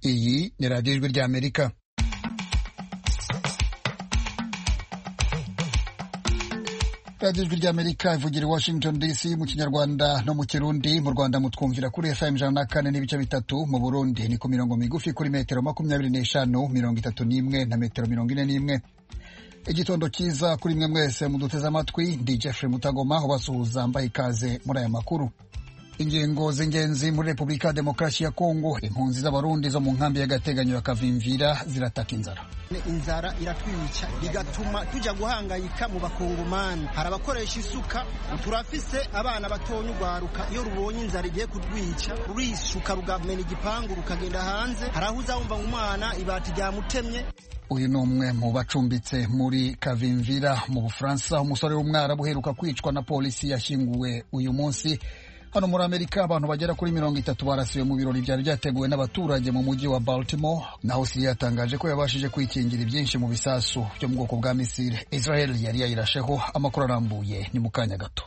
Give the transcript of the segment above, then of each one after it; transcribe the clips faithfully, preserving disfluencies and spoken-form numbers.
Iyi ni radiyo ijwi ry'Amerika. radiyo ijwi ry'Amerika ivugira i Washington D C mu Kinyarwanda no mu Kirundi. Mu Rwanda mutwumvira kuri F M ijana na kane n'ibice bitatu, mu Burundi ni ku mirongo migufi kuri metero makumyabiri n'eshanu, mirongo itatu n'imwe na metero mirongo ine n'imwe. Igitondo cyiza kuri mwe mwese muduteze amatwi. Ndi Jeffrey Mutagoma ubasuhuza, mbaye ikaze muri aya makuru. Ingingo z'ingenzi muri Repubulika ya Demokarasi ya Kongo. Impunzi z'abarundi zo mu nkambi y'agateganyo ya Kavimvira zirataka inzara. Inzara iratwica bigatuma tujya guhangayika mu bakongomani. Hari abakoresha isuka, turafise abana batonya ugwaruka, iyo rubonye inzara igiye kutwica rurishuka rugamena igipangu rukagenda hanze. Hari aho uzawumva umwana ibati ryamutemye. Uyu ni umwe mu bacumbitse muri Kavimvira mu Bufaransa. Umusore w'umwarabu uheruka kwicwa na polisi yashyinguwe uyu munsi. Hano muri Amerika abantu bagera kuri mirongo itatu barasiwe mu birori byari byateguwe n'abaturage mu mujyi wa Baltimore. Naho Syria yatangaje ko yabashije kwikingira ibyinshi mu bisasu byo mu bwoko bwa misile Israel yari yayirasheho. Amakuru arambuye ni mu kanya gato.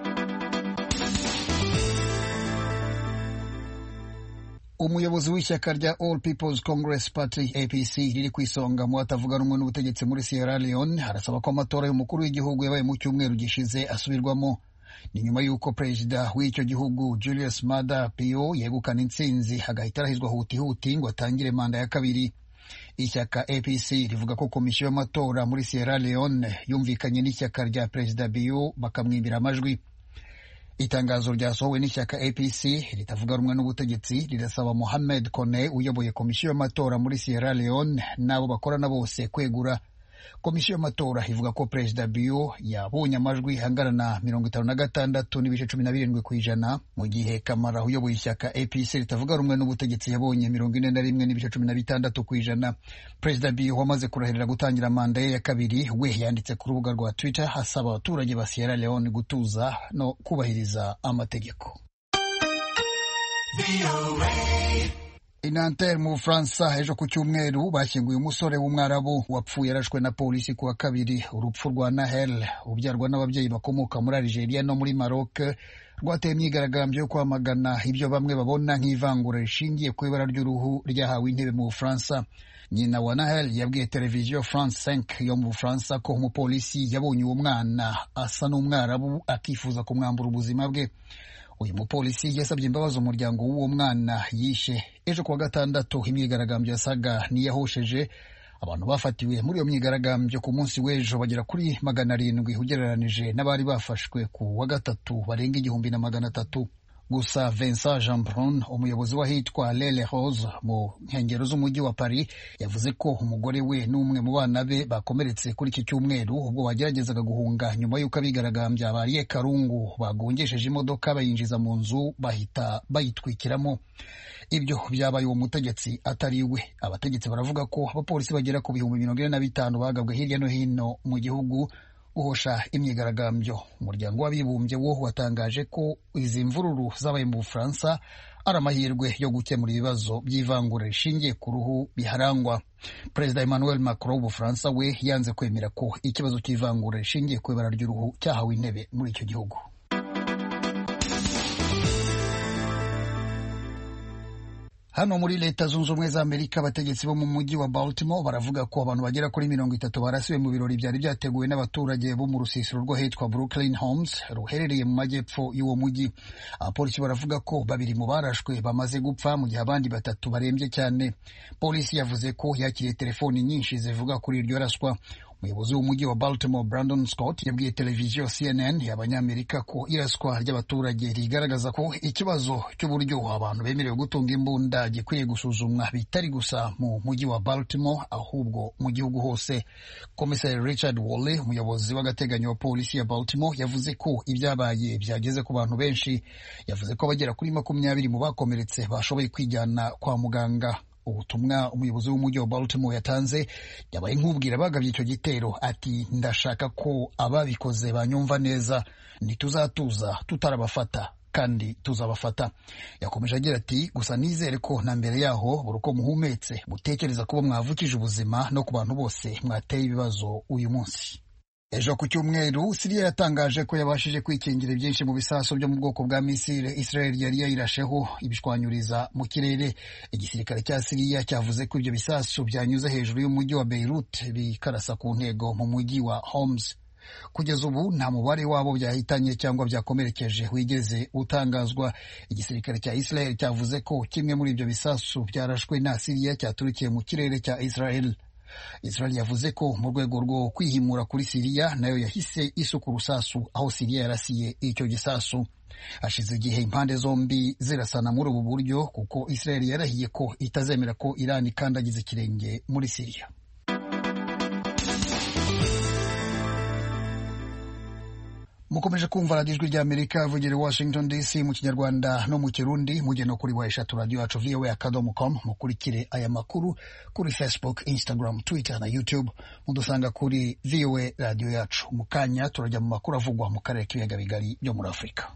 Umuyobozi w'ishyaka rya All People's Congress Party A P C riri ku isonga mu batavuga rumwe n'ubutegetsi muri Sierra Leone arasaba ko amatora y'umukuru w'igihugu yabaye mu cyumweru gishize asubirwamo. Ni nyuma y'uko perezida w'icyo gihugu Julius Maada Bio yegukana intsinzi agahita arahizwa huti-huti ngo atangire manda ya kabiri. Ishyaka A P C rivuga ko komisiyo y'amatora muri Sierra Leone yumvikanye n'ishyaka rya perezida Bio bakamwimbira amajwi. Itangazo ryasohowe n'ishyaka A P C ritavuga rumwe n'ubutegetsi rirasaba Mohamed Kone uyoboye komisiyo y'amatora muri Sierra Leone n'abo bakorana bose kwegura. Komisiyo y'amatora ivuga ko perezida Bio yabonye amajwi angana na mirongo itanu na gatandatu n'ibice cumi na birindwi ku ijana, mu gihe Kamara uyoboye ishyaka A P C ritavuga rumwe n'ubutegetsi yabonye mirongo ine na rimwe n'ibice cumi na bitandatu ku ijana. Perezida Bio wamaze kurahirira gutangira manda ye ya kabiri, we yanditse ku rubuga rwa Twitter asaba abaturage ba Sierra Leone gutuza no kubahiriza amategeko. I Nanterre mu Bufaransa ejo ku cyumweru bashyinguye umusore w'umwarabu wapfuye yarashwe na polisi kuwa kabiri. Urupfu rwa Nahel ubyarwa n'ababyeyi bakomoka muri Algeria no muri Maroc rwateye imyigaragambyo yo kwamagana ibyo bamwe babona nk'ivangura rishingiye ku ibara ry'uruhu ryahawe intebe mu Bufaransa. Nyina wa Nahel yabwiye televiziyo France cinq yo mu Bufaransa ko umupolisi yabonye uwo mwana asa n'umwarabu akifuza kumwambura ubuzima bwe. Uyu mupolisi yasabye imbabazi umuryango w'uwo mwana yishe. Ejo kuwa gatandatu imyigaragambyo yasaga niyahosheje. Abantu bafatiwe muri iyo myigaragambyo ku munsi w'ejo bagera kuri magana arindwi ugereranije n'abari bafashwe ku wa gatatu barenga igihumbi na magana atatu. Gusa Vincent Jeanbrun, umuyobozi w'ahitwa Lele Rose mu nkengero z'umujyi wa Paris, yavuze ko umugore we n'umwe mu bana be bakomeretse kuri iki cyumweru ubwo bageragezaga guhunga nyuma y'uko abigaragambya bariye karungu bagongesheje imodoka bayinjiza mu nzu bahita bayitwikiramo. Ibyo byabaye uwo mutegetsi atari we. Abategetsi baravuga ko abapolisi bagera ku bihumbi mirongo ine na bitanu bagabwe hirya no hino mu gihugu uhosha imyigaragambyo. Umuryango w'abibumbye wo watangaje ko izi mvururu zabaye mu Bufaransa ari amahirwe yo gukemura ibibazo by'ivangura rishingiye ku ruhu biharangwa. Perezida Emmanuel Macron w'Ubufaransa we yanze kwemera ko ikibazo cy'ivangura rishingiye ku ibara ry'uruhu cyahawe intebe muri icyo gihugu. Hano muri Leta Zunze Ubumwe za Amerika abategetsi bo mu mujyi wa Baltimore baravuga ko abantu bagera kuri mirongo itatu barasiwe mu birori byari byateguwe n'abaturage bo mu rusisiro rwo hitwa Brooklyn Homes ruherereye mu majyepfo y'uwo mujyi. Abapolisi baravuga ko babiri mu barashwe bamaze gupfa mu gihe abandi batatu barembye cyane. Polisi yavuze ko yakiriye telefoni nyinshi zivuga kuri iryo raswa. Umuyobozi w'umujyi wa Baltimore Brandon Scott yabwiye televiziyo C N N y'abanyamerika ko iraswa ry'abaturage rigaragaza ko ikibazo cy'uburyo abantu bemerewe gutunga imbunda gikwiye gusuzumwa bitari gusa mu mujyi wa Baltimore ahubwo mu gihugu hose. Komiseri Richard Woolley, umuyobozi w'agateganyo wa polisi ya Baltimore, yavuze ko ibyabaye byageze ku bantu benshi. Yavuze ko bagera kuri makumyabiri mu bakomeretse bashoboye kwijyana kwa muganga. Ubutumwa umuyobozi w'umujyi wa Baltimore yatanze yabaye nk'ubwira bagabye icyo gitero ati, ndashaka ko ababikoze banyumva neza, ntituzatuza tutarabafata kandi tuzabafata. Yakomeje agira ati, gusa nizere ko na mbere yaho buri uko muhumetse mutekereza kuba mwavukije ubuzima no ku bantu bose mwateye ibibazo uyu munsi. Ejo ku cyumweru Syria yatangaje ko yabashije kwikingira byinshi mu bisasu byo mu bwoko bwa misile Israel yari yayirasheho ibishwanyuriza mu kirere. Igisirikare cya Syria cyavuze ko ibyo bisasu byanyuze hejuru y'umujyi wa Beirut bikarasa ku ntego mu mujyi wa Homs. Kugeza ubu nta mubare wabo byahitanye cyangwa byakomerekeje wigeze utangazwa. Igisirikare cya Israel cyavuze ko kimwe muri ibyo bisasu byarashwe na Syria cyaturikiye mu kirere cya Israel. Israel yavuze ko mu rwego rwo kwihimura kuri Syria nayo yahise isuka urusasu aho Syria yarasiye icyo gisasu. Hashize igihe impande zombi zirasana muri ubu buryo kuko Israel yarahiye ko itazemera ko Iran ikandagiza ikirenge muri Syria. Mukomeje kumva radiyo ijwi rya Amerika ivugira i Washington D C mu Kinyarwanda no mu Kirundi. Mujye no kuri wa eshatu radiyo yacu V O A akadomo com, mukurikire aya makuru kuri Facebook, Instagram, Twitter na YouTube. Mudusanga kuri V O A radiyo yacu. Mu kanya turajya mu makuru avugwa mu karere k'ibiyaga bigari byo muri Afurika.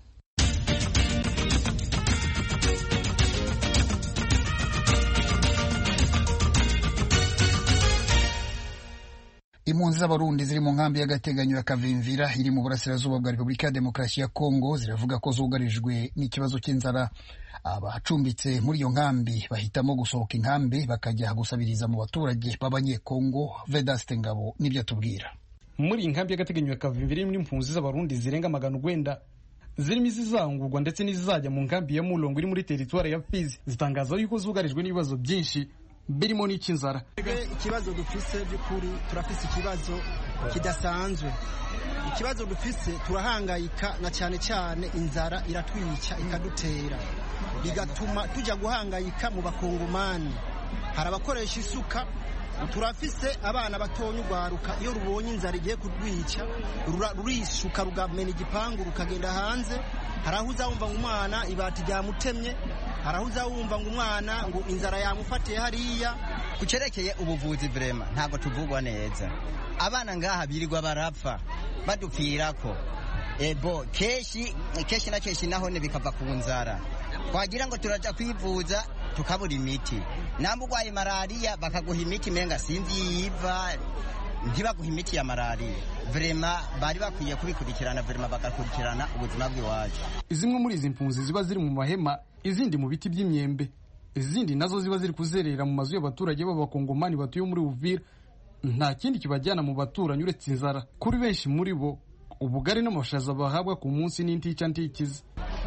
Impunzi z'abarundi ziri mu nkambi y'agateganyo ya Kavimvira iri mu burasirazuba bwa Repubulika ya Demokarasi ya Kongo ziravuga ko zugarijwe n'ikibazo cy'inzara. Abacumbitse muri iyo nkambi bahitamo gusohoka inkambi bakajya gusabiriza mu baturage b'abanyekongo. Vedaste Ngabo nibyo atubwira. Muri iyi nkambi y'agateganyo ya Kavimvira irimo impunzi z'abarundi zirenga magana urwenda zirimo izizangurwa ndetse n'izizajya mu nkambi ya Mulongo iri muri teritwari ya Fizi, zitangaza yuko zugarijwe n'ibibazo byinshi birimo n'icy'inzara. Ikibazo dufise by'ukuri, turafise ikibazo kidasanzwe. Ikibazo dufise, turahangayika na cyane cyane inzara iratwica ikadutera, bigatuma tujya guhangayika mu bakongomani. Hari abakoresha isuka, turafise abana batonya ugwaruka iyo rubonye inzara igiye kudwica rurishuka rugamena igipangu rukagenda hanze. Hari aho uzawumva ngo umwana ibati ryamutemye, hari aho uzawumva ngo umwana ngo inzara yamufatiye hariya. Kucerekeye ubuvuzi vrema ntabwo tuvugwa neza. Abana ngaha birirwa barapfa badupfirako. Ebo keshi keshi na keshi naho ne bikava ku nzara. Twagira ngo turaja kwivuza tukabura imiti. Nambu gwaye malaria bakaguha imiti menga sinzi yiva ntibaguha imiti ya malaria. Vrema bari bakwiye kubikurikirana, vrema bagakurikirana ubuzima bw'iwacu. Zimwe muri izi mpunzi ziba ziri mu mahema, izindi mu biti by'imyembe, izindi nazo ziba ziri kuzerera mu mazu y'abaturage b'abakongomani batuye muri Uvira. Nta kindi kibajyana mu baturanyi uretse inzara. Kuri benshi muri bo ubugari n'amashaza bahabwa ku munsi n'intica ntikize.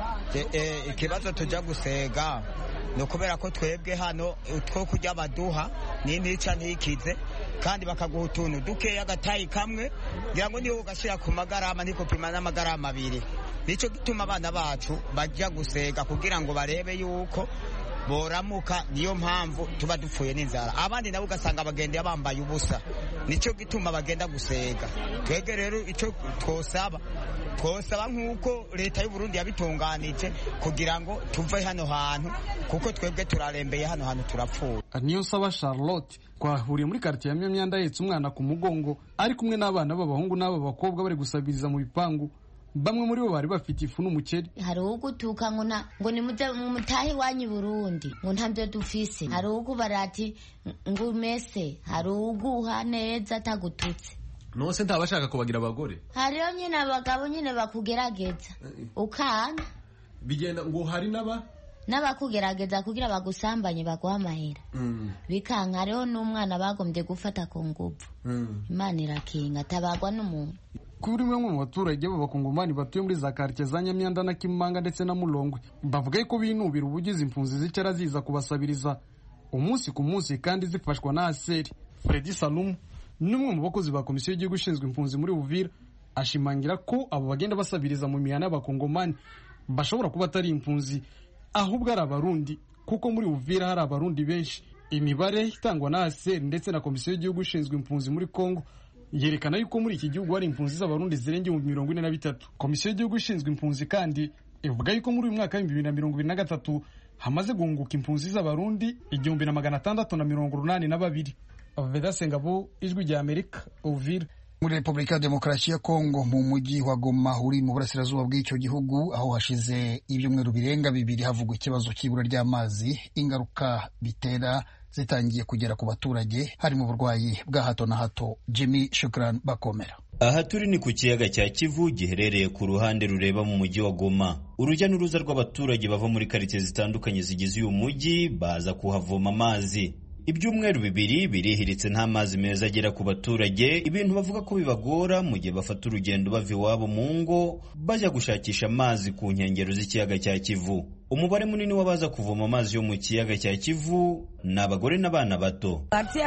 Ikibazo tujya gusega no kubera ko twebwe hano utwo kujya baduha n'intica ntikize, kandi bakaguha utuntu dukeya agatayi kamwe ngira ngo niho ugashyira ku magarama nikopima n'amagarama abiri. Nicyo gituma abana bacu bajya gusega kugira ngo barebe yuko boramuka. Niyo mpamvu tuba dupfuye n'inzara, abandi nabo ugasanga bagendeye bambaye ubusa. Nicyo gituma bagenda gusega. Twebwe rero icyo twosaba twosaba nk'uko leta y'u Burundi yabitunganije kugira ngo tuve hano hantu, kuko twebwe turarembeye hano hantu turapfuye. Niyo saba Charlotte twahuriye muri quartier ya Myanda yetse umwana ku mugongo ari kumwe n'abana b'abahungu n'ab'abakobwa bari gusabiriza mu bipangu. Bamwe muri bo bari bafite ifu n'umuceri. Hari ugutuka ngo na ngo ni mutahi wanyu Burundi ngo ntabyo dufise. Hari ugu barati ngo mese, hari uguha neza atagututse. Nose ntabashaka kubagira abagore. Hariyo nyine abagabo nyine bakugerageza ukana bigenda ngo hari naba n'abakugerageza kugira bagusambanye baguha amahera. Mm. Bikanka rero n'umwana bagombye gufata ku nguvu. Mm. Imana irakinga tabagwa n'umuntu. Kuri bamwe mu baturage b'abakongomani batuye muri za quartier za Nyamyanda na Kimanga ndetse na Mulongwe bavuga ko binubira ubugizi impunzi zicara ziza kubasabiriza umunsi ku munsi kandi zifashwa na Aseri. Freddy Salum n'umwe mu bakozi ba komisiyo y'igihugu ishinzwe impunzi muri Uvira ashimangira ko abo bagenda basabiriza mu mihana y'abakongomani bashobora kuba atari impunzi ahubwo ari abarundi, kuko muri Uvira hari abarundi benshi. Imibare itangwa na Aseri ndetse na komisiyo y'igihugu ishinzwe impunzi muri Kongo yerekana yuko muri iki gihugu hari impunzi z'abarundi zirenga mu mirongo ine na bitatu. Komisiyo y'igihugu ishinzwe impunzi kandi ivuga yuko muri uyu mwaka w'ibihumbi bibiri na mirongo ibiri na gatatu hamaze guhunguka impunzi z'abarundi igihumbi na magana atandatu na mirongo urunani na babiri. Vedaste Ngabo, ijwi rya Amerika, Uvira. Muri Repubulika ya Demokarasi ya Kongo mu mujyi wa Goma uri mu burasirazuba bw'icyo gihugu, aho hashize ibyumweru birenga bibiri havugwa ikibazo cy'ibura ry'amazi, ingaruka bitera zitangiye kugera ku baturage, harimo uburwayi bwa hato na hato. Jimmy Shukran Bakomera. Aha turi ni ku kiyaga cya Kivu giherereye ku ruhande rureba mu mujyi wa Goma. Urujya n'uruza rw'abaturage bava muri quartier zitandukanye zigize uyu mujyi baza kuhavoma amazi. Ibyumweru bibiri birihiritse nta mazi meza agera ku baturage, ibintu bavuga ko bibagora mu gihe bafata urugendo bava iwabo mu ngo bajya gushakisha amazi ku nkengero z'ikiyaga cya Kivu. Umubare munini w'abaza kuvoma amazi yo mu kiyaga cya Kivu ni abagore n'abana bato.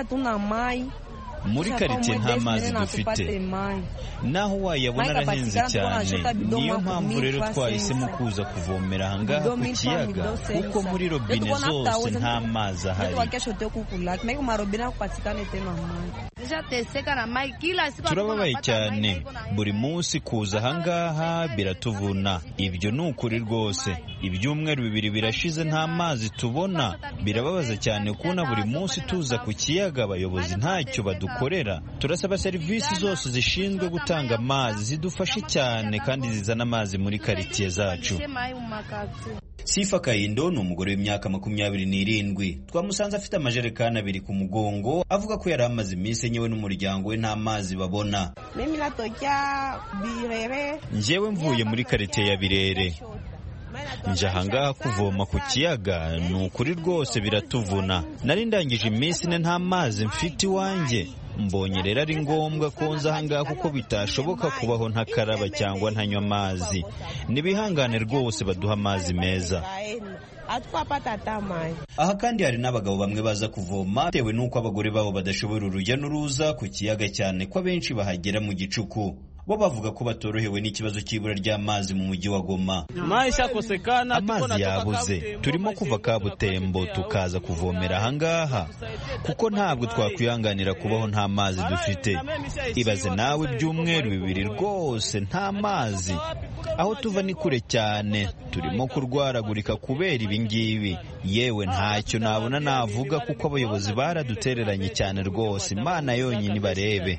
Muri quartier nta mazi dufite, naho wayabona arahenze cyane. Niyo mpamvu rero twahisemo kuza kuvomera ahangaha ku kiyaga, kuko muri robine zose nta mazi ahari. Turababaye cyane, buri munsi kuza ahangaha biratuvuna. Ibyo ni ukuri rwose. Ibyumweru bibiri birashize nta mazi tubona, birababaza cyane kubona buri munsi tuza ku kiyaga abayobozi ntacyo badukorera. Turasaba serivisi zose zishinzwe gutanga amazi zidufashe cyane kandi zizana amazi muri quartier zacu. Sifa Kayindo ni umugore w'imyaka makumyabiri n'irindwi. Twamusanze afite amajerekani abiri ku mugongo, avuga ko yari amaze iminsi enyewe n'umuryango we nta mazi babona. Njyewe mvuye muri quartier ya Birere, nje ahangaha kuvoma ku kiyaga, ni ukuri rwose biratuvuna. Nari ndangije iminsi ine nta mazi mfite iwanjye. Mbonye rero ari ngombwa ko nza ahangaha kuko bitashoboka kubaho ntakaraba cyangwa ntanywa amazi. Nibihangane rwose baduha amazi meza. Aha kandi hari n'abagabo bamwe baza kuvoma bitewe n'uko abagore babo badashobora urujya n'uruza ku kiyaga cyane ko abenshi bahagera mu gicuku. Bo bavuga ko batorohewe n'ikibazo cy'ibura ry'amazi mu mujyi wa Goma. Amazi yabuze, turimo kuva Kabutembo tukaza kuvomera ahangaha kuko ntabwo twakwihanganira kubaho nta mazi dufite. Ibaze nawe ibyumweru bibiri rwose nta mazi. Aho tuva ni kure cyane, turimo kurwaragurika kubera ibi ngibi. Yewe ntacyo nabona navuga kuko abayobozi baradutereranye cyane rwose. Imana yonyine ibarebe.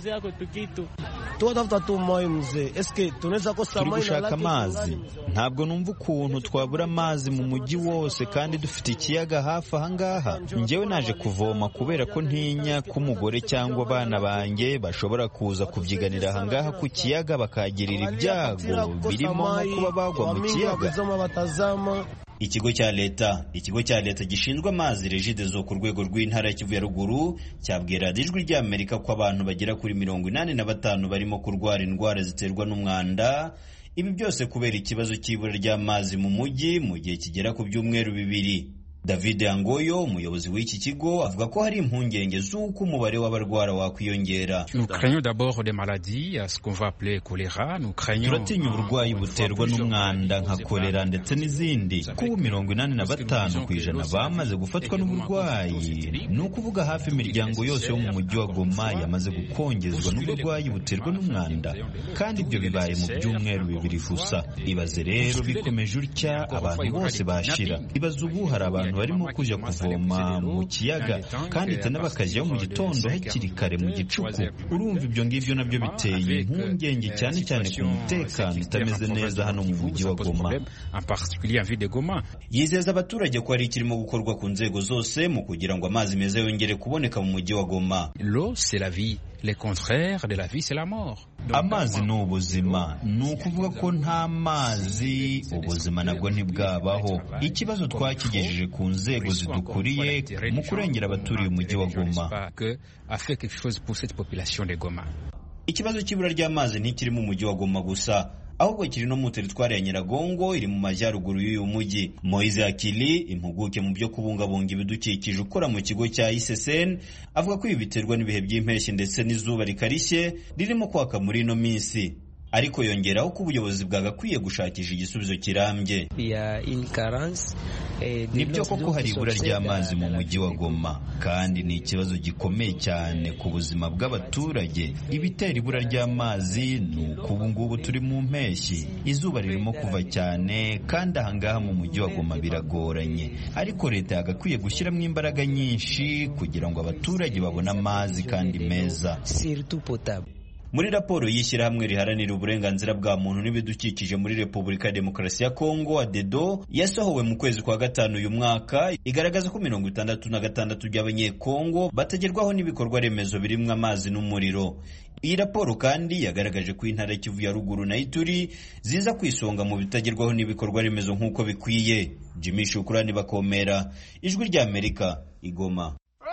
Turi gushaka amazi. Ntabwo numva ukuntu twabura amazi mu mujyi wose kandi dufite ikiyaga hafi ahangaha. Njyewe naje kuvoma kubera ko ntinya ko umugore cyangwa abana banjye bashobora kuza kubyiganira ahangaha ku kiyaga bakagirira ibyago birimo nko kuba bagwa mu kiyaga. Ikigo cya leta ikigo cya leta gishinzwe amazi Regideso ku rwego rw'intara ya Kivu ya ruguru cyabwira Ijwi ry'Amerika ko abantu bagera kuri mirongo inani na batanu barimo kurwara indwara ziterwa n'umwanda. Ibi byose kubera ikibazo cy'ibura ry'amazi mu mujyi mu gihe kigera ku byumweru bibiri. David Angoyo, umuyobozi w'iki kigo, avuga ko hari impungenge z'uko umubare w'abarwara wakwiyongera. Turatinya uburwayi buterwa n'umwanda nka kolera ndetse n'izindi. Kuba mirongo inani na batanu ku ijana bamaze gufatwa n'uburwayi, ni ukuvuga hafi imiryango yose yo mu mujyi wa Goma yamaze gukongezwa n'uburwayi buterwa n'umwanda, kandi ibyo bibaye mu byumweru bibiri gusa. Ibaze rero bikomeje utya abantu bose bashira. Ibaze ubu hari abantu barimo kujya kuvoma mu kiyaga kandi tena bakajyayo mu gitondo hakiri kare mu gicuku. Urumva ibyo ngibyo nabyo biteye impungenge cyane cyane ku mutekano utameze neza hano mu mujyi wa Goma. Yizeza abaturage ko hari ikirimo gukorwa ku nzego zose mu kugira ngo amazi meza yongere kuboneka mu mujyi wa Goma. L'eau c'est la vie. Le contraire de la vie c'est la mort. Amazi ni ubuzima, ni ukuvuga ko nta mazi ubuzima nabwo ntibwabaho. Ikibazo twakigejeje ku nzego zidukuriye mu kurengera abaturiye umujyi wa Goma. Ikibazo cy'ibura ry'amazi ntikiri mu mujyi wa Goma gusa, ahubwo kiri no mu teritwari ya Nyiragongo iri mu majyaruguru y'uyu mujyi. Moise Akili, impuguke mu byo kubungabunga ibidukikije ukora mu kigo cya I C S N, avuga ko ibi biterwa n'ibihe by'impeshyi ndetse n'izuba rikarishye ririmo kwaka muri ino minsi. Ariko yongeraho ko ubuyobozi bwagakwiye gushakisha igisubizo kirambye. Nibyo koko hari ibura ry'amazi mu mujyi wa Goma, kandi ni ikibazo gikomeye cyane ku buzima bw'abaturage. Ibitera ibura ry'amazi ni uko ubu ngubu turi mu mpeshyi, izuba ririmo kuva cyane, kandi ahangaha mu mujyi wa Goma biragoranye. Ariko leta yagakwiye gushyiramo imbaraga nyinshi kugira ngo abaturage babone amazi kandi meza. Muri raporo y'ishyirahamwe riharanira uburenganzira bwa muntu n'ibidukikije muri Repubulika ya Demokarasi ya Kongo ADEDO yasohowe mu kwezi kwa gatanu uyu mwaka, igaragaza ko mirongo itandatu na gatandatu by'abanyekongo batagerwaho n'ibikorwa remezo birimo amazi n'umuriro. Iyi raporo kandi yagaragaje ko intara Kivu ya ruguru na Ituri ziza kwisonga mu bitagerwaho n'ibikorwa remezo nk'uko bikwiye. Jimmy Shukrani Bakomera, Ijwi rya Amerika, Igoma.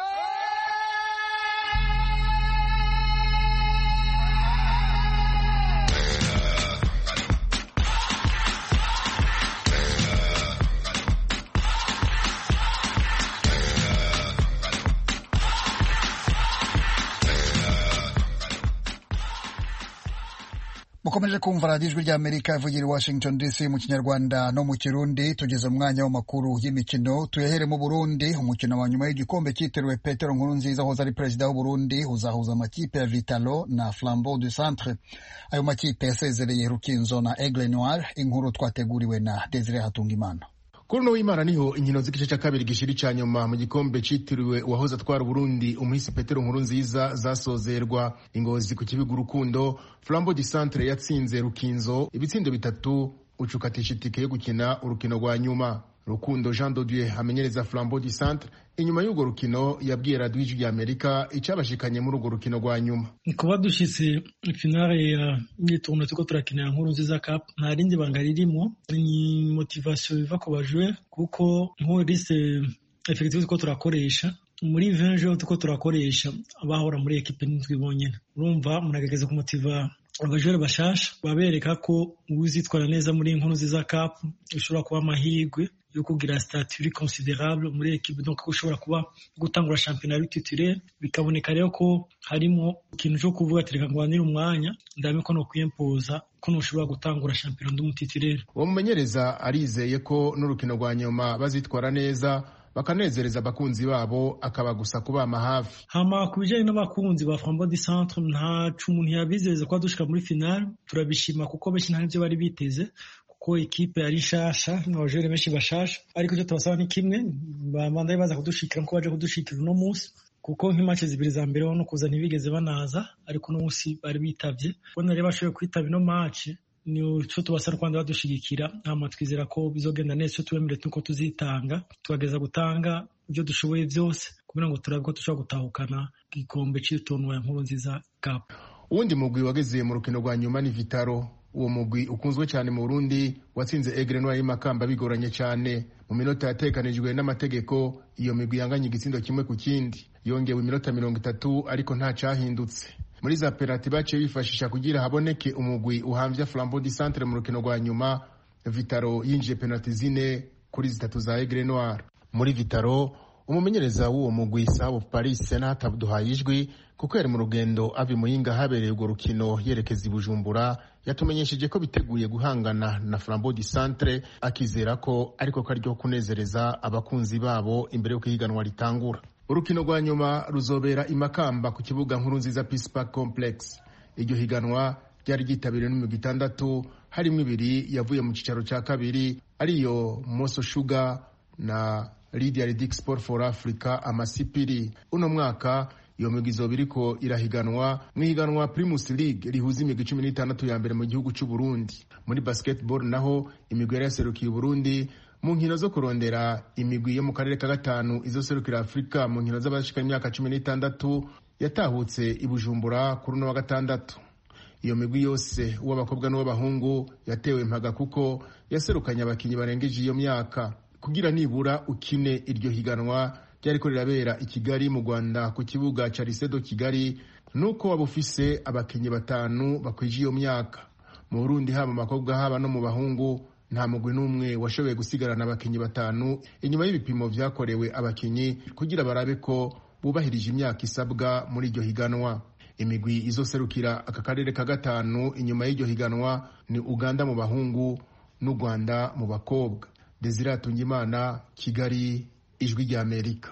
mukomeje kumva radiyo Ijwi rya Amerika ivugira i Washington D C mu Kinyarwanda no mu Kirundi. Tugeze mu mwanya w'amakuru y'imikino, tuyahere mu Burundi. Umukino wa nyuma y'igikombe cyitiriwe Petero Nkurunziza hoza ari perezida w'u Burundi uzahuza amakipe ya Vitalo na Flambeau du Centre. Ayo makipe yasezereye Rukinzo na Aigle Noir. Inkuru twateguriwe na Desire Hatungimana. Kuri no w'Imana niho inkino z'igice cya kabiri gishiri cya nyuma mu gikombe citiriwe uwahoze atwara Burundi umuhisi Petero Nkurunziza zasozerwa. Ingozi ku kibiga Urukundo, Flambeau du Centre yatsinze Rukinzo ibitsindo bitatu ucukatisha itike yo gukina urukino rwa nyuma. Rukundo Jean de Dieu amenyereza Flambeau du Centre inyuma y'urwo rukino yabwiye radiyo Ijwi rya Amerika icabashikanye muri urwo rukino rwa nyuma. Kuba dushitse finale ya y'itournoi tuko turakinira Nkurunziza Cup nta rindi banga ririmo, ni motivation iva ku bajoueur kuko nk'urise effective tuko turakoresha muri vingt jours tuko turakoresha abahora muri equipe nitwe bonyene. Urumva munagegeza ku motiva abajoueur bashasha babereka ko uzitwara neza muri Nkurunziza Cup ushobora kuba amahirwe yo kugira statut considérable muri equipe, donc ushobora kuba gutangura championnat titulaire. Bikaboneka rero ko harimo ikintu cyo kuvuga ati reka ngwanire umwanya ndame ko no kwimpoza ko ushobora gutangura championnat d'umutitulaire. Uwo mumenyereza arizeye ko n'urukino rwa nyuma bazitwara neza bakanezereza abakunzi babo akaba gusa kubama hafi. Hama kubijanye n'abakunzi ba Flambeau du Centre nta cumuntu yabizeze ko dushika muri finale, turabishima kuko benshi ntavyo bari biteze ko ekipe ari shasha n'abajere benshi bashasha, ariko cyo tubasaba ni kimwe bamandaye baza kudushikira nko baje kudushikira no munsi, kuko nk'imatch zibiri za mbere no kuza ntibigeze banaza, ariko no munsi bari bitavye bona rero bashoboye kwitaba ino match. Ni cyo tubasaba Rwanda badushigikira, hama twizera ko bizogenda neza, cyo twemere tuko tuzitanga tugeza gutanga ibyo dushoboye byose kugira ngo turabe ko dushobora gutahukana igikombe cy'itournoi ya Nkurunziza Cup. Uwundi mugwi wageze mu rukino rwa nyuma ni Vitaro. Uwo mugwi ukunzwe cyane mu Burundi watsinze Aigle Noir y'Imakamba bigoranye cyane. Mu minota yatekanijwe n'amategeko iyo migwi yanganye igitsindo kimwe ku kindi, yongewe iminota mirongo itatu ariko nta cyahindutse. Muri za penalty baciye bifashisha kugira haboneke umugwi uhamvya Flambeau du Centre mu rukino rwa nyuma. Vitaro yinjiye penalty zine kuri zitatu za Aigle Noir. Muri Vitaro umumenyereza w'uwo mugwi Sabo Paris Senat Abduhayijwi kuko yari mu rugendo avi Muyinga habereye urwo rukino yerekeza i Bujumbura, yatumenyesheje ko biteguye guhangana na Flambeau du Centre, akizera ko ariko karyo kunezereza abakunzi babo imbere yo kwihiganwa ritangura. Urukino rwa nyuma ruzobera Imakamba ku kibuga Nkurunziza Peace Park Complex. Iryo higanwa ryari ryitabiriwe n'imigwi itandatu, harimo ibiri yavuye mu cicaro cya kabiri ariyo Moso Sugar na Lydia Redick Sport for Africa Amasipiri. Uno mwaka iyo migwi izoba iriko irahiganwa mwihiganwa Primus League rihuza imigwi cumi n'itandatu ya mbere mu gihugu cy'u Burundi. Muri basketball naho imigwi yari yaserukiye Burundi mu nkino zo kurondera imigwi yo mu karere ka gatanu izoserukira Afrika mu nkino z'abashika imyaka cumi n'itandatu yatahutse i Bujumbura kuri no wa gatandatu. Iyo migwi yose uw'abakobwa n'uw'abahungu yatewe impaga kuko yaserukanye abakinyi barengeje iyo myaka. Kugira nibura ukine iryo higanwa ryariko rirabera i Kigali mu Rwanda ku kibuga ca Lisedo Kigali, nuko wabufise abakinyi batanu bakwije iyo myaka. Mu Burundi haba mu bakobwa haba no mu bahungu nta mugwi n'umwe washoboye gusigarana abakinyi batanu inyuma y'ibipimo vyakorewe abakinyi kugira barabe ko bubahirije imyaka isabwa muri iryo higanwa. Imigwi izoserukira aka karere ka gatanu inyuma y'iryo higanwa ni Uganda mu bahungu n'u Rwanda mu bakobwa. Desire Hatungimana, Kigali, Ijwi rya Amerika.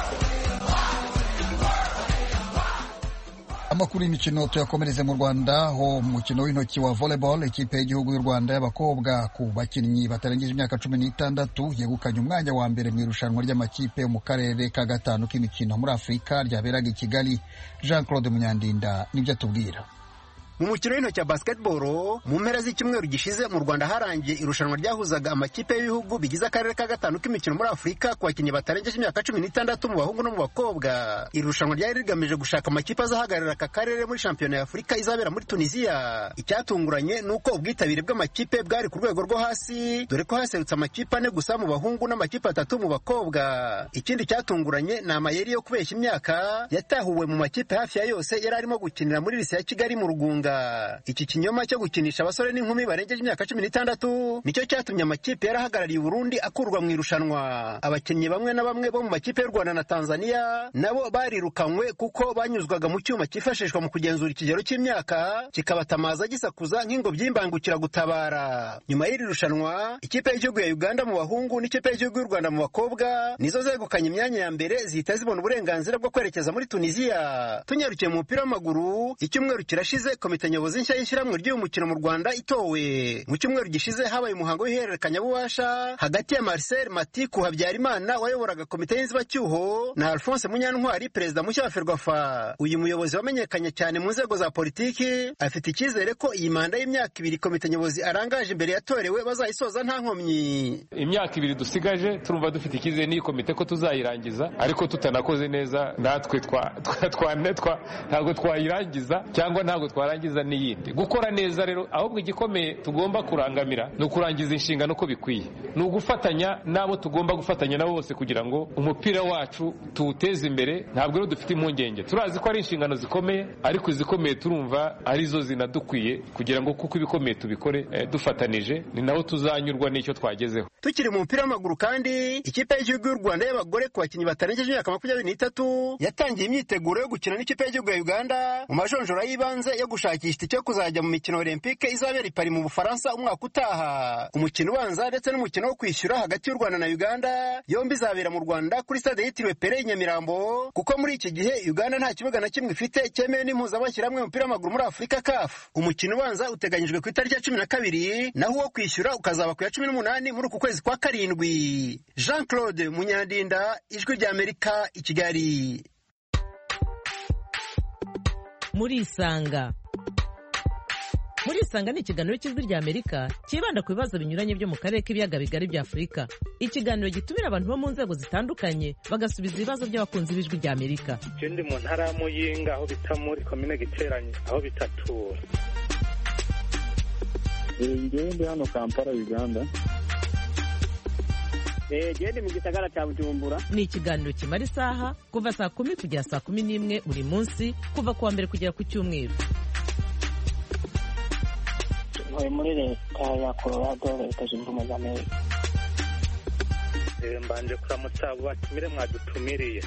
Amakuru y'imikino tuyakomereze mu Rwanda, ho umukino w'intoki wa volleyball ikipe y'igihugu y'u Rwanda y'abakobwa ku bakinnyi batarengeje imyaka cumi n'itandatu yegukanye umwanya wa mbere mu irushanwa ry'amakipe yo mu karere ka gatanu k'imikino muri Afurika ryaberaga i Kigali. Jean Claude Munyandinda nibyo atubwira. mu mukino w'intoki ya basketball mu mpera z'icyumweru gishize mu Rwanda harangiye irushanwa ryahuzaga amakipe y'ibihugu bigize akarere ka gatanu k'imikino muri Afurika ku bakinnyi batarengeje imyaka cumi n'itandatu mu bahungu no mu bakobwa. Irushanwa ryari rigamije gushaka amakipe azahagararira aka karere muri shampiyona ya Afurika izabera muri Tunisia. Icyatunguranye nuko ubwitabire bw'amakipe bwari ku rwego rwo hasi, dore ko haserutse amakipe ane gusa mu bahungu n'amakipe atatu mu bakobwa. Ikindi cyatunguranye ni amayeri yo kubeshya imyaka yatahuwe mu makipe hafi ya yose yari arimo gukinira muri lise ya Kigali mu Rugunga. Iki kinyoma cyo gukinisha abasore n'inkumi barengeje imyaka cumi n'itandatu nicyo cyatumye amakipe yarahagarariye Burundi akurwa mu irushanwa. Abakinnyi bamwe na bamwe bo mu makipe y'u Rwanda na Tanzania nabo barirukanywe kuko banyuzwaga mu cyuma cyifashishwa mu kugenzura ikigero cy'imyaka kikabatamaza gisakuza nk'ingobyi y'imbangukira gutabara. Nyuma y'iri rushanwa ikipe y'igihugu ya Uganda mu bahungu n'ikipe y'igihugu y'u Rwanda mu bakobwa nizo zegukanye imyanya ya mbere zihita zibona uburenganzira bwo kwerekeza muri Tunisia. Tunyarukiye mu mupira w'amaguru, icyumweru kirashize komite nyobozi nshya y'ishyirahamwe ry'uyu mukino mu Rwanda itowe. Mu cyumweru gishize habaye umuhango w'ihererekanya bubasha hagati ya Marcel Matiku Habyarimana wayoboraga komite y'inzibacyuho na Alphonse Munyantwari perezida mushya wa Ferwafa. Uyu muyobozi wamenyekanye cyane mu nzego za politiki afite icyizere ko iyi manda y'imyaka ibiri komite nyobozi arangaje imbere yatorewe bazayisoza nta nkomyi. Imyaka ibiri dusigaje turumva dufite icyizere n'iyi komite ko tuzayirangiza, ariko tutanakoze neza natwe twa twa ntabwo twayirangiza cyangwa ntabwo twarangiza n'iyindi. Gukora neza rero ahubwo igikomeye tugomba kurangamira ni ukurangiza inshingano uko bikwiye, ni ugufatanya n'abo tugomba gufatanya nabo bose kugira ngo umupira wacu tuwuteze imbere. Ntabwo rero dufite impungenge, turazi ko ari inshingano zikomeye, ariko izikomeye turumva arizo zinadukwiye kugira ngo kuko ibikomeye tubikore eh, dufatanije, ni naho tuzanyurwa n'icyo twagezeho. Tukiri mu mupira w'amaguru kandi ikipe y'igihugu y'u Rwanda y'abagore ku bakinnyi batarengeje imyaka makumyabiri n'itatu yatangiye imyiteguro yo gukina n'ikipe y'igihugu ya Uganda mu majonjora y'ibanze yo gushakisha icyo kuzajya mu mikino Olympique izabera i Paris mu Bufaransa umwaka utaha. Umukino ubanza ndetse n'umukino wo kwishyura hagati y'u Rwanda na Uganda yombi izabera mu Rwanda kuri stade yitiriwe Pele Nyamirambo, kuko muri iki gihe Uganda nta kibuga na kimwe ifite cyemewe n'impuzabashyirahamwe y'umupira w'amaguru muri Afurika C A F. Umukino ubanza uteganyijwe ku itariki ya cumi na kabiri naho uwo kwishyura ukazaba ku ya cumi n'umunani muri uku kwezi kwa karindwi. Jean Claude Munyandinda, Ijwi rya Amerika, i Kigali. Muri Isanga. Muri Isanga ni ikiganiro cy'Ijwi rya Amerika kibanda ku bibazo binyuranye byo mu karere k'ibiyaga bigari bya Afurika. Ikiganiro gitumira abantu bo mu nzego zitandukanye bagasubiza ibibazo by'abakunzi b'Ijwi rya Amerika. Ikindi mu ntara ya Muyinga aho bita muri komine Giteranye aho bitatura. Ngiye ndi hano Kampala, Uganda. Gende mu gisagara cya Bujumbura. Ni ikiganiro kimara isaha kuva saa kumi kugera saa kumi n'imwe buri munsi kuva kuwa mbere kugera ku cyumweru. Ntuye muri leta ya Colorado, leta zunze ubumwe za Amerika. Mbanje kuramutsa abo batumire mwadutumiriye.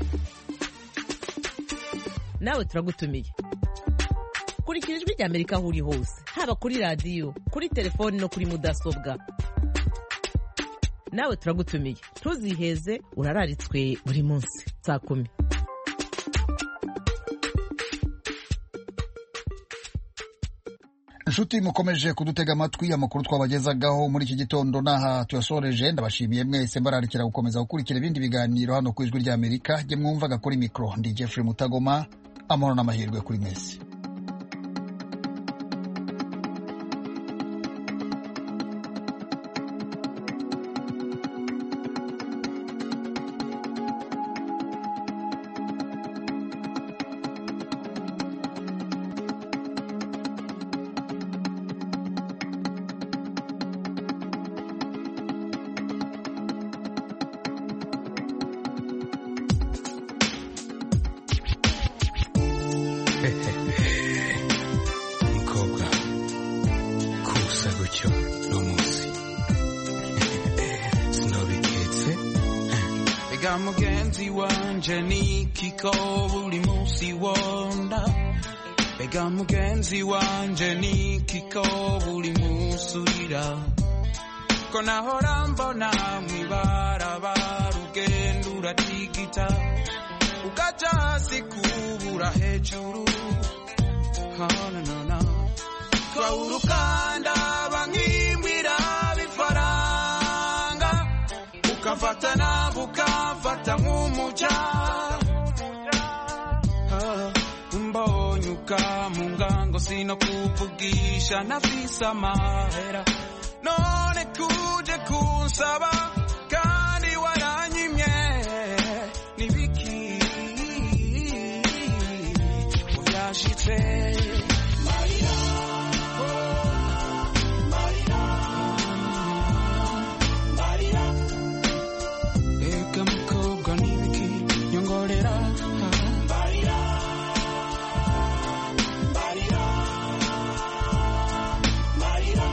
Nawe turagutumiye. Kurikira Ijwi rya Amerika aho uri hose, haba kuri radiyo, kuri telefoni no kuri mudasobwa. Nawe turagutumiye, ntuziheze, urararitswe buri munsi saa kumi. Inshuti mukomeje kudutega amatwi, amakuru twabagezagaho muri iki gitondo naha tuyasoreje. Ndabashimiye mwese, mbararikira gukomeza gukurikira ibindi biganiro hano ku Ijwi rya Amerika. Jye mwumvaga kuri mikro ndi Jeffrey Mutagoma. Amahoro n'amahirwe kuri mwese. Mukobwa kusa gutyo no munsi sinobiketse ega mugenzi wanje nikiko buri munsi wonda ega mugenzi wanje nikiko buri munsi urira ko nahora mbona mwibarabara ugenda uratigita ukaja hasi kubura hejuru. No, no, no. Kwa urukanda bangimbira bifaranga ukafata na bukafata nk'umuca mbonye kugaruka mu ngango sinokuvugisha nafise amahera none kuje kunsaba kandi waranyimye nibiki uvyashitse Marira Marira Marira eka mukobwa nibiki nyongorera Marira Marira Marira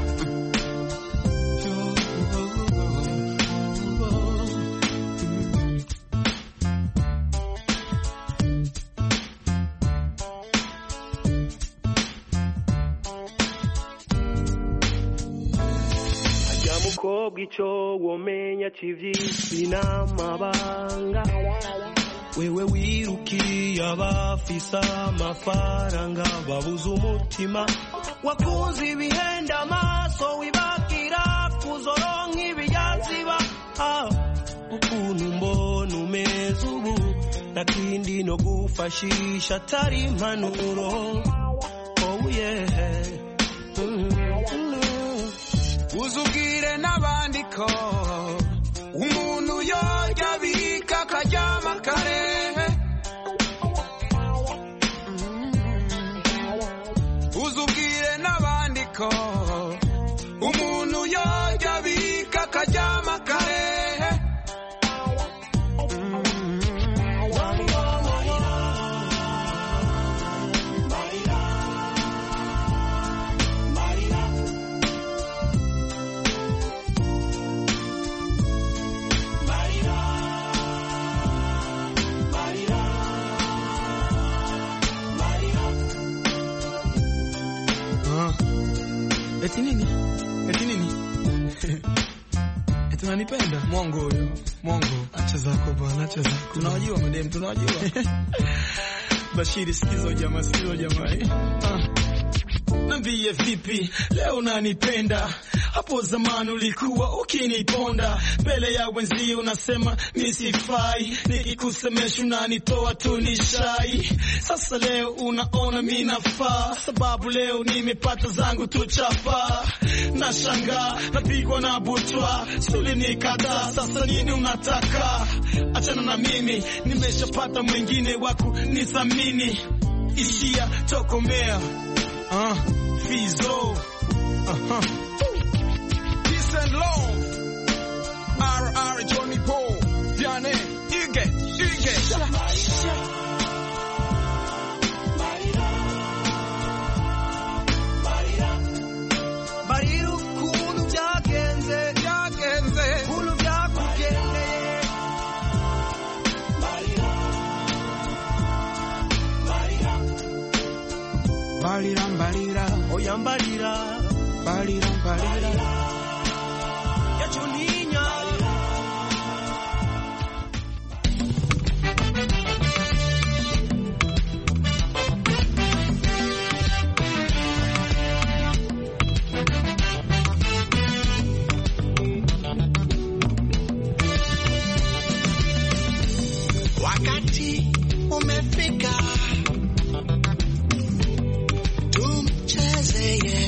mukobwa ico womenya c'ivyisi n'amabanga wewe wirukiye abafise amafaranga babuze umutima wakunze ibihenda amaso wibagira kuzoronka ibiyaziba ukuntu mbona umeze ubu nakindi no gufashisha atari impanuro oh yeah uzubwire n'abandi ko umuntu yorya bika akaryama kare uzubwire n'abandi ko umuntu yorya bika akaryama kare Eti nini? Eti nini? Eti unanipenda? Mwongo huyo. Mwongo. Acha zako bwana, acha zako. Tunawajua madem, tunawajua. Bashiri sikizo jamaa, sikizo jamaa. Ah. Niambie vipi, leo unanipenda? Hapo zamani ulikuwa ukiniponda mbele ya wenzio unasema nisifai, nikikusemesha unanitoa tu nishai. Sasa leo unaona mimi nafaa, sababu leo nimepata zangu tu chapa. Nashangaa napigwa na butwa, suli nikata. Sasa nini unataka? Achana na mimi, nimeshapata mwingine waku nithamini. Ishia tokomea. Ah, Fizo. Aha. Peace and love. R R Johnny Paul. Diane, Ige, Ige. Bariru kunu byagenze, byagenze. Kunu byakugendeye. Marira. Marira. Barira, barira. Oya mbarira. Barira, barira. Yachuninya. Wakati umefika tumcheze